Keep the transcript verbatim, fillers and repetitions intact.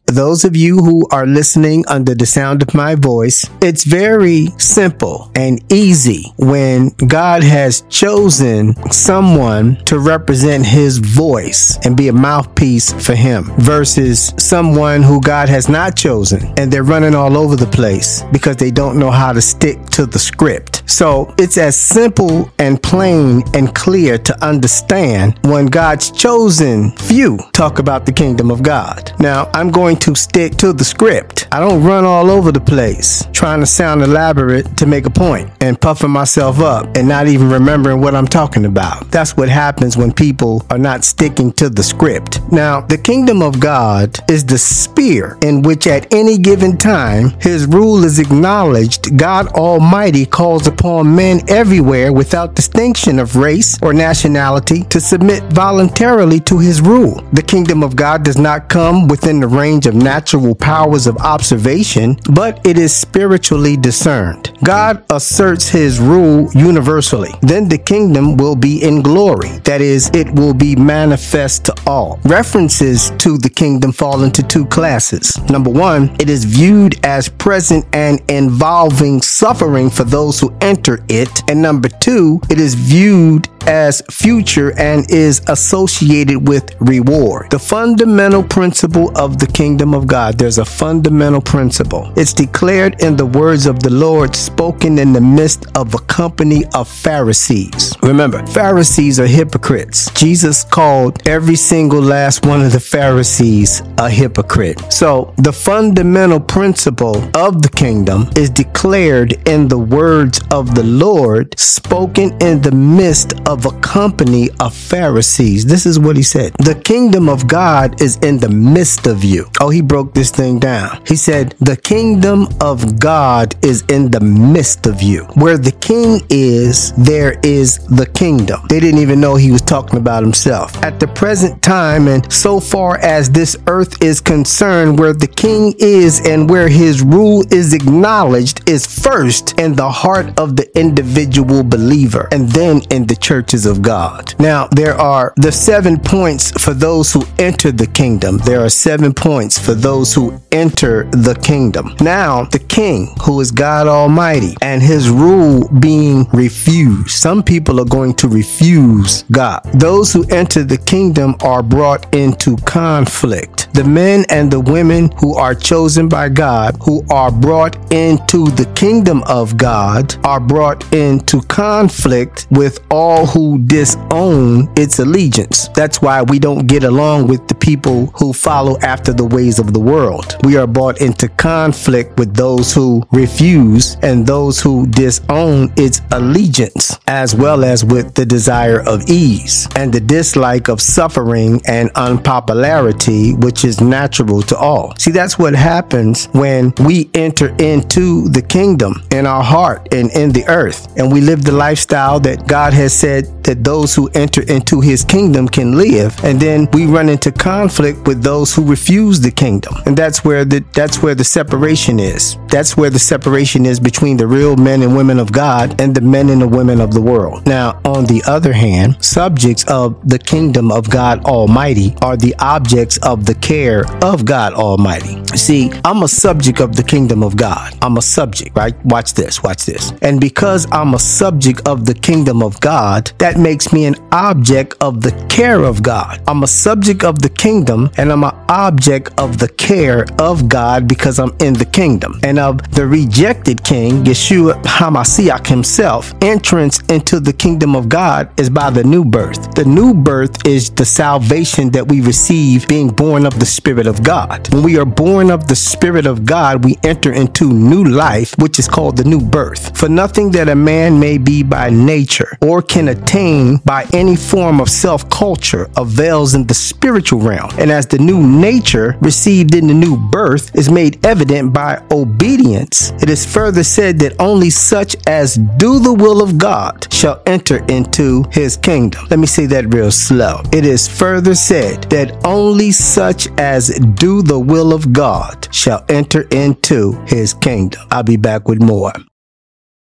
For those of you who are listening under the sound of my voice, it's very simple and easy when God has chosen someone to represent his voice and be a mouthpiece for him versus someone who God has not chosen and they're running all over the place because they don't know how to stick to the script. So it's as simple and plain and clear to understand when God's chosen few talk about the kingdom of God. Now, I'm going to stick to the script. I don't run all over the place trying to sound elaborate to make a point and puffing myself up and not even remembering what I'm talking about. That's what happens when people are not sticking to the script. Now, the kingdom of God is the sphere in which at any given time his rule is acknowledged. God Almighty calls upon men everywhere without distinction of race or nationality to submit voluntarily to his rule. The kingdom of God does not come within the range of natural powers of observation, but it is spiritually discerned. God asserts his rule universally. Then the kingdom will be in glory. That is, it will be manifest to all. References to the kingdom fall into two classes. Number one, it is viewed as present and involving suffering for those who enter it. And number two, it is viewed as future and is associated with reward. The fundamental principle of the kingdom of God, there's a fundamental principle. It's declared in the words of the Lord spoken in the midst of a company of Pharisees. Remember, Pharisees are hypocrites. Jesus called every single last one of the Pharisees a hypocrite. So the fundamental principle of the kingdom is declared in the words of the Lord spoken in the midst of of a company of Pharisees. This is what he said. The kingdom of God is in the midst of you. Oh, he broke this thing down. He said, the kingdom of God is in the midst of you. Where the king is, there is the kingdom. They didn't even know he was talking about himself. At the present time, and so far as this earth is concerned, where the king is and where his rule is acknowledged is first in the heart of the individual believer and then in the churches of God. Now, there are the seven points for those who enter the kingdom. There are seven points for those who enter the kingdom. Now, the king, who is God Almighty, and his rule being refused. Some people are going to refuse God. Those who enter the kingdom are brought into conflict. The men and the women who are chosen by God, who are brought into the kingdom of God, are brought into conflict with all who disown its allegiance. That's why we don't get along with the people who follow after the ways of the world. We are brought into conflict with those who refuse and those who disown its allegiance, as well as with the desire of ease and the dislike of suffering and unpopularity, which is natural to all. See, that's what happens when we enter into the kingdom in our heart and in the earth, and we live the lifestyle that God has said that those who enter into his kingdom can live, and then we run into conflict with those who refuse the kingdom. And that's where the that's where the separation is. That's where the separation is between the real men and women of God and the men and the women of the world. Now, on the other hand, subjects of the kingdom of God Almighty are the objects of the care of God Almighty. See, I'm a subject of the kingdom of God. I'm a subject, right? Watch this, watch this. And because I'm a subject of the kingdom of God, that makes me an object of the care of God. I'm a subject of the kingdom and I'm an object of the care of God because I'm in the kingdom. And of the rejected king, Yeshua HaMashiach himself, entrance into the kingdom of God is by the new birth. The new birth is the salvation that we receive being born of the Spirit of God. When we are born of the Spirit of God, we enter into new life, which is called the new birth. For nothing that a man may be by nature or can attain by any form of self-culture avails in the spiritual realm. And as the new nature received in the new birth is made evident by obedience, it is further said that only such as do the will of God shall enter into his kingdom. Let me say that real slow. It is further said that only such as do the will of God shall enter into his kingdom. I'll be back with more.